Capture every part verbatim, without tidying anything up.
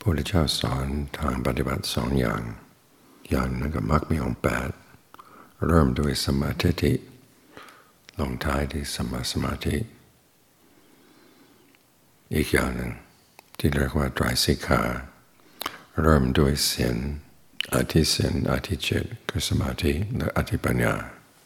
พระพุทธเจ้าสอนทางปฏิบัติสองอย่างอย่างนั้นก็มรรคมีองค์แปดเริ่มด้วยสัมมาทิฏฐิลงท้ายที่สัมมาสมาธิอีกอย่างหนึ่งที่เรียกว่าไตรสิกขาเริ่มด้วยศีลอธิศีลอธิจิตคือสมาธิและอธิปัญญา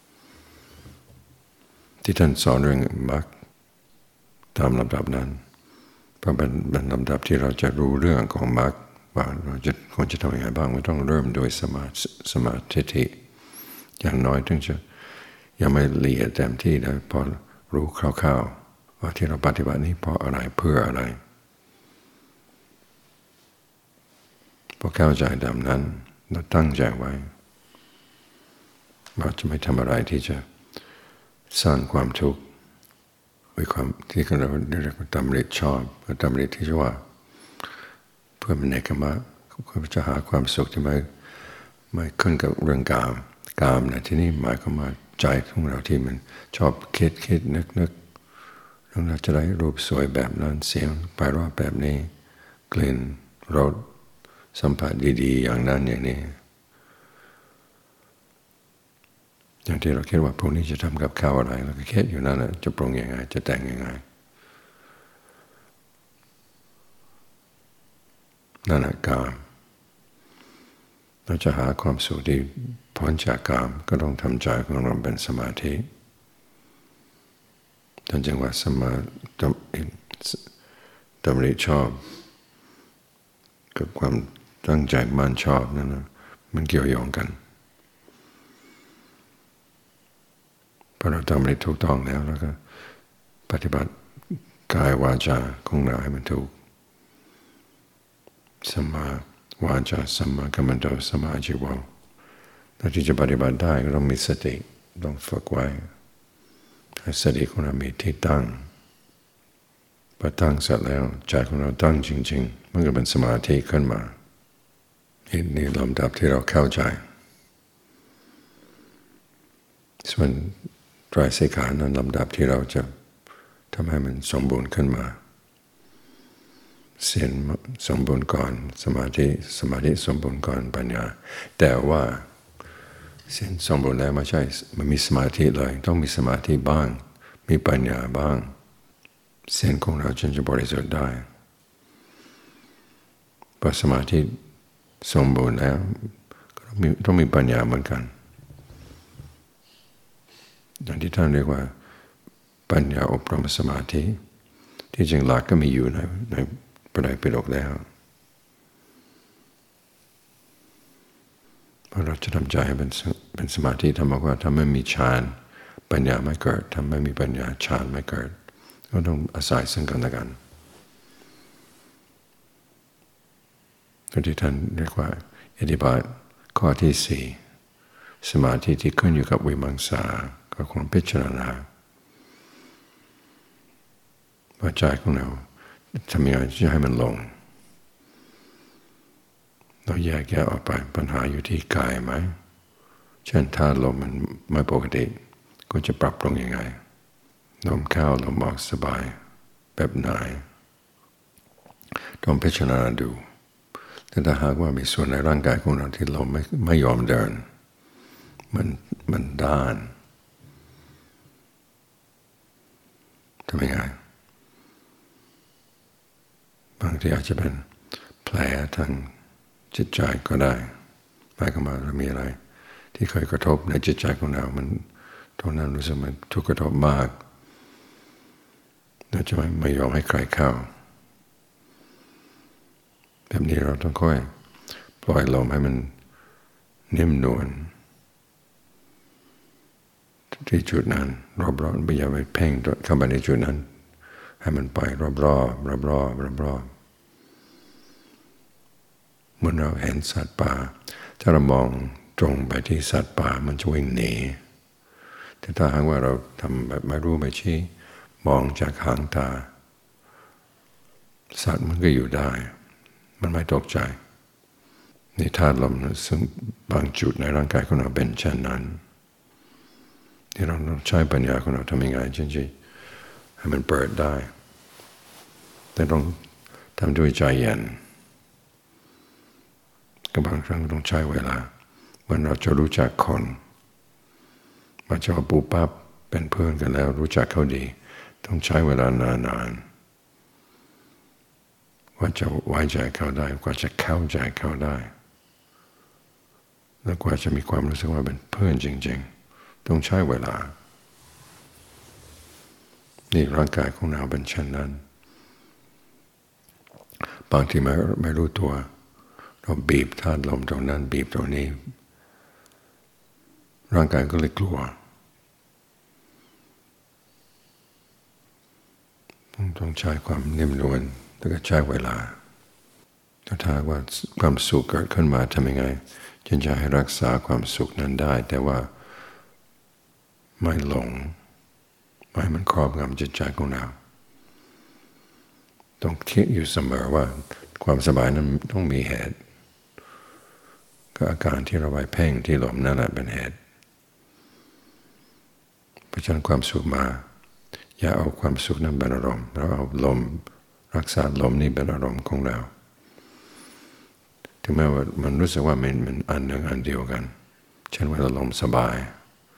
ที่ท่านสอนเรื่องมรรคตามลำดับนั้นเพราะเป็นลำดับที่เราจะรู้เรื่องของมรรคว่าเราจะควรจะทำยังไงบ้างเราต้องเริ่มโดยสมาสมาธิอย่างน้อยถึงจะยังไม่ละเอียดเต็มที่นะพอรู้คร่าวๆว่าที่เราปฏิบัตินี้เพราะอะไรเพื่ออะไรพอเข้าใจตามนั้นเราตั้งใจไว้ว่าจะไม่ทำอะไรที่จะสร้างความทุกข์ไว้ความที่เราเรียกว่าดำริชอบดำริที่ว่าเพื่อมันเนกมะเพื่อจะหาความสุขที่ไม่ไม่ขึ้นกับเรื่องกามกามนะที่นี่หมายความว่าใจของเราที่มันชอบคิดคิดนึกนึกแล้วเราจะได้รูปสวยแบบนั้นเสียงไปรอบแบบนี้กลิ่นรสสัมผัสดีๆอย่างนั้นอย่างนี้อย่างที่เราคิดว่าพรุ่งนี้จะทำกับข้าวอะไรเราก็คิดอยู่นั่นแหละจะปรุงยังไงจะแต่งยังไงนั่นแหละกามเราจะหาความสุขที่พ้นจากกามก็ต้องทำใจของเราเป็นสมาธิท่านจึงว่าสมาดำริชอบกับความตั้งใจมั่นชอบนั่นนะมันเกี่ยวโยงกันพอเราทำได้ถูกต้องแล้วแล้วก็ปฏิบัติกายวาจาของเราให้มันถูกสัมมาวาจาสัมมากัมมันโตสัมมาอาชีวะแล้วที่จะปฏิบัติได้ก็ต้องมีสติต้องฝึกไว้ให้สติของเรามีที่ตั้งพอตั้งเสร็จแล้วใจของเราตั้งจริงๆมันก็เป็นสมาธิขึ้นมานี่ลำดับที่เราเข้าใจส่วนไตรสิกขานั้นลำดับที่เราจะทำให้มันสมบูรณ์ขึ้นมาศีลสมบูรณ์ก่อนสมาธิสมาธิสมบูรณ์ก่อนปัญญาแต่ว่าศีลสมบูรณ์แล้วไม่ใช่มันมีสมาธิเลยต้องมีสมาธิบ้างมีปัญญาบ้างศีลของเราจึงจะบริสุทธิ์ได้พอสมาธิสมบูรณ์แล้วก็ต้องมีต้องมีปัญญาเหมือนกันอย่างที่ท่านเรียกว่าปัญญาอบรมสมาธิที่จริงหลักก็มีอยู่ในในพระไตรปิฎกแล้วเพราะเราจะทำใจให้เป็นเป็นสมาธิธรรมะว่าถ้าไม่มีฌานปัญญาไม่เกิดถ้าไม่มีปัญญาฌานไม่เกิดก็ต้องอาศัยซึ่งกันและกันที่ท่านเรียกว่าอิทธิบาทข้อที่สี่สมาธิที่ขึ้นอยู่กับวิมังสาก็ความพิจารณาว่าใจของเราทำยังไงจะให้มันลงเราแยกแยะออกไปปัญหาอยู่ที่กายไหมเช่นถ้าลมมันไม่ปกติก็จะปรับปรุงยังไงลมเข้าลมออกสบายแบบไหนต้องพิจารณาดูแต่ถ้าหากว่ามีส่วนในร่างกายของเราที่ลมไม่ไม่ยอมเดินมันมันด้านทำยังไงบางทีอาจจะเป็นแผลทางจิตใจก็ได้หมายความว่าเรามีอะไรที่เคยกระทบในจิตใจของเรามันตรงนั้นรู้สึกมันทุกข์กระทบมากเราจะไม่ไม่ยอมให้ใครเข้าแบบนี้เราต้องค่อยปล่อยลมให้มันนิ่มนวลที่จุดนั้นรอบๆไม่อย่าไปเพ่งเข้าไปในจุดนั้นให้มันไปรอบๆรอบๆรอบๆเมื่อเราเห็นสัตว์ป่าถ้าเรามองตรงไปที่สัตว์ป่ามันจะวิ่งหนีแต่ถ้าหากว่าเราทำแบบไม่รู้ไม่ชี้มองจากหางตาสัตว์มันก็อยู่ได้มันไม่ตกใจในธาตุลมซึ่งบางจุดในร่างกายของเราเป็นเช่นนั้นที่เราใช้ปัญญาของเราทำยังไงจริงๆให้มันเปิดได้แต่ต้องทำด้วยใจเย็นก็บางครั้งต้องใช้เวลาเหมือนเราจะรู้จักคนมาจะปูปั๊บเป็นเพื่อนกันแล้วรู้จักเขาดีต้องใช้เวลานานๆว่าจะไว้ใจเขาได้กว่าจะเข้าใจเขาได้แล้วกว่าจะมีความรู้สึกว่าเป็นเพื่อนจริงๆต้องใช้เวลานี่ร่างกายของเราเป็นเช่นนั้นบางทีไม่ไม่รู้ตัวเราบีบธาตุลมตรงนั้นบีบตรงนี้ร่างกายก็เลยกลัวต้องใช้ความนิ่มนวลแล้วก็ใช้เวลาถ้าว่าความสุขเกิดขึ้นมาทำยังไงจึงจะให้รักษาความสุขนั้นได้แต่ว่าไม่หลงไม่ให้มันครอบงำจิตใจของเราต้องคิดอยู่เสมอว่าความสบายนั้นต้องมีเหตุก็อาการที่เราไปเพ่งที่ลมนั่นแหละเป็นเหตุเพราะฉะนั้นความสุขมาอย่าเอาความสุขนั้นเป็นอารมณ์เราเอาลมรักษาลมนี่เป็นอารมณ์ของเราถึงแม้ว่ามันรู้สึกว่ามันมันอันหนึ่งอันเดียวกันเช่นว่าลมสบาย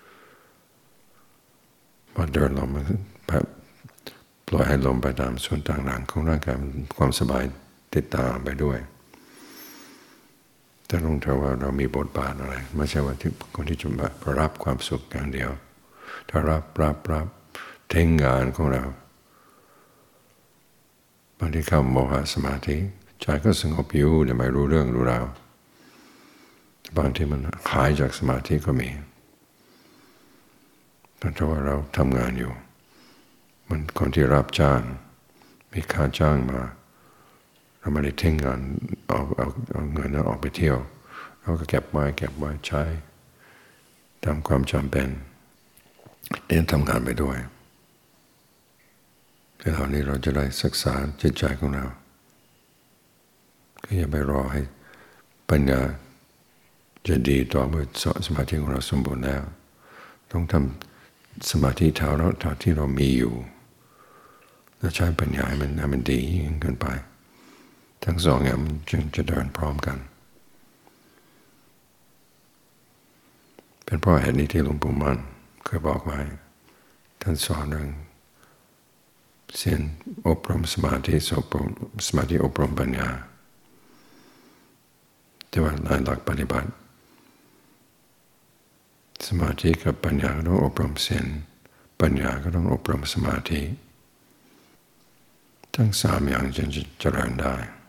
พอเดินลมมันปล่อยให้ลมไปตามส่วนต่างๆของร่างกายความสบายติดตามไปด้วยแต่ต้องถือว่าเรามีบทบาทอะไรไม่ใช่ว่าคนที่จะมารับความสุขอย่างเดียวถ้ารับรับรับทิ้งงานของเราบางทีเข้าโมหะสมาธิใจก็สงบอยู่แต่ไม่รู้เรื่องรู้ราวบางทีมันหายจากสมาธิก็มีเพราะว่าเราทำงานอยู่มันคนที่รับจ้างมีค่าจ้างมาเราไม่ได้ทิ้งงานเอาเอาเอาเงินนั้นออกไปเที่ยวเราก็เก็บไว้เก็บไว้ใช้ตามความจำเป็นเรียนทำงานไปด้วยแต่เหล่านี้เราจะได้ศึกษาจิตใจของเราก็อย่าไปรอให้ปัญญาจะดีต่อเมื่อสมาธิของเราสมบูรณ์แล้วต้องทำสมาธิเท่าเราเท่าที่เรามีอยู่แล้วใช้ปัญญาให้มันให้มันดียิ่งขึ้นไปทั้งสองอย่างมันจึงจะเดินพร้อมกันเป็นเพราะเหตุนี้ที่หลวงปู่มั่นเคยบอกไว้ท่านสอนเรื่องเสียนอบรมสมาธิอบรมสมาธิอบรมปัญญาแต่ว่าในหลักปฏิบัติสมาธิกับปัญญาก็ต้องอบรมเสียนปัญญาก็ต้องอบรมสมาธิทั้งสามอย่างจึงจะเจริญได้